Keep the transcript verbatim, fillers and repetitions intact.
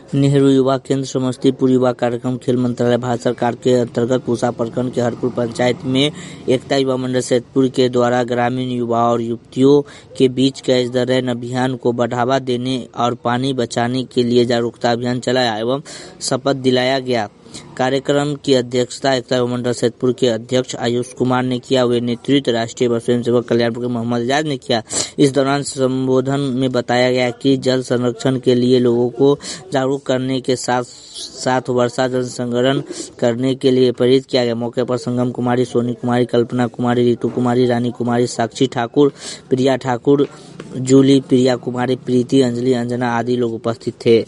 नेहरू युवा केंद्र समस्तीपुर युवा कार्यक्रम खेल मंत्रालय भारत सरकार के अंतर्गत पूसा प्रखंड के हरपुर पंचायत में एकता युवा मंडल सैदपुर के द्वारा ग्रामीण युवा और युवतियों के बीच कैच द रैन अभियान को बढ़ावा देने और पानी बचाने के लिए जागरूकता अभियान चलाया एवं शपथ दिलाया गया। कार्यक्रम की अध्यक्षता एकता युवा मंडल सैदपुर के अध्यक्ष आयुष कुमार ने किया। वे नेतृत्व राष्ट्रीय स्वयं सेवक कल्याणपुर के मोहम्मद एजाज ने किया। इस दौरान संबोधन में बताया गया कि जल संरक्षण के लिए लोगों को जागरूक करने के साथ साथ वर्षा जल संग्रहण करने के लिए प्रेरित किया गया। मौके पर संगम कुमारी, सोनी कुमारी, कल्पना कुमारी, ऋतु कुमारी, रानी कुमारी, साक्षी ठाकुर, प्रिया ठाकुर, जूली, प्रिया कुमारी, प्रीति, अंजलि, अंजना आदि लोग उपस्थित थे।